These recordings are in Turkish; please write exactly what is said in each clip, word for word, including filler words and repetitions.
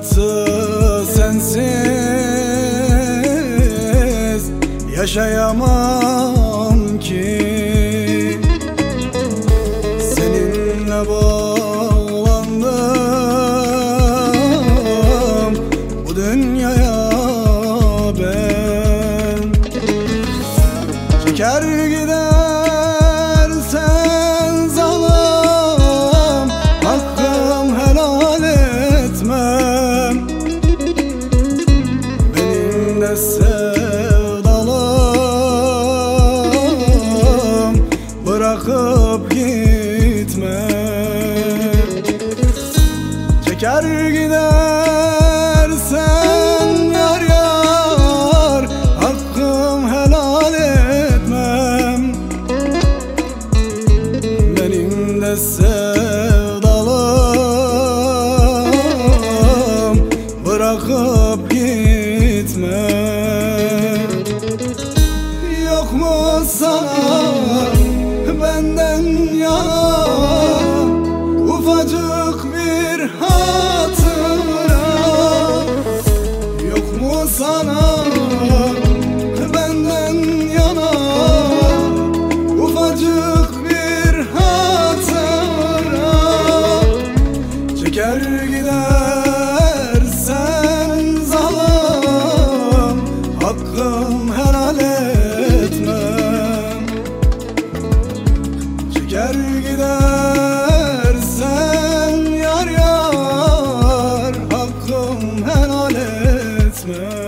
hayatı sensiz yaşayamam ki. Seninle bağlandım bu dünyaya ben. Çeker gidersen zalim, hakkım helal etmem. Benim de sevdalım, bırakıp gitme. Çeker gidersen yar yar, hakkım helal etmem. Benim de sevdalım, bırakıp gitme. Yok mu sana benden yana ufacık bir hatıra? Yok mu sana benden yana ufacık bir hatıra? Çeker gidersen zalim, hakkım helal etmem. Çeker gidersen yar yar, hakkım helal etmem.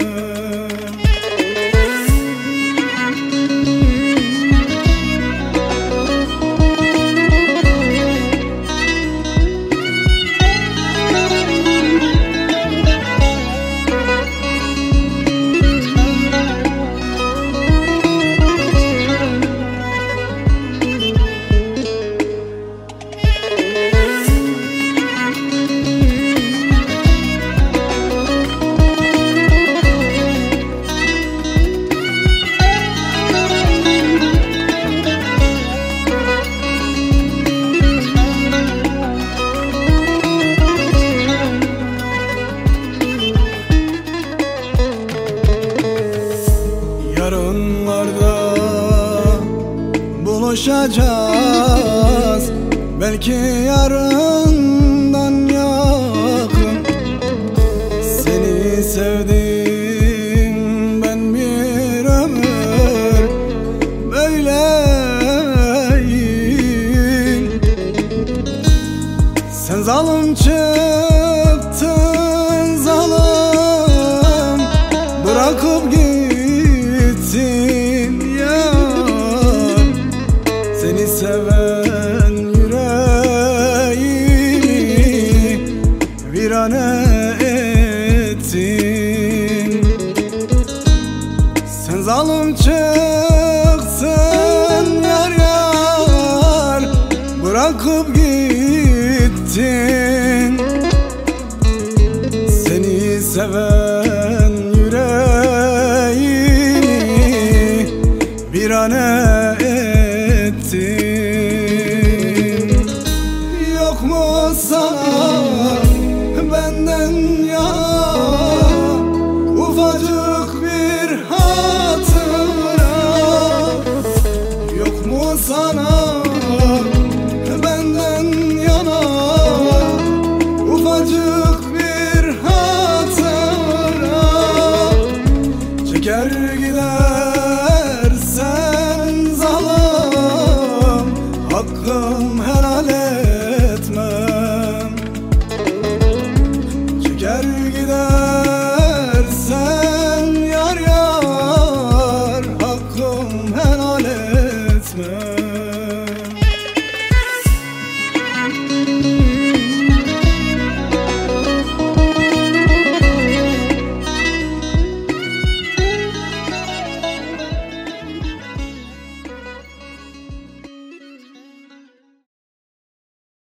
Yarınlarda buluşacağız, belki yarından yakın. Seni sevdim ben bir ömür, böyleyim. Sen zalim çıktın zalim, bırakıp gittin ya. Seni seven yüreğimi virane ettin. Sen zalim çıktın yar yar, bırakıp gittin. Seni seven yüreğimi virane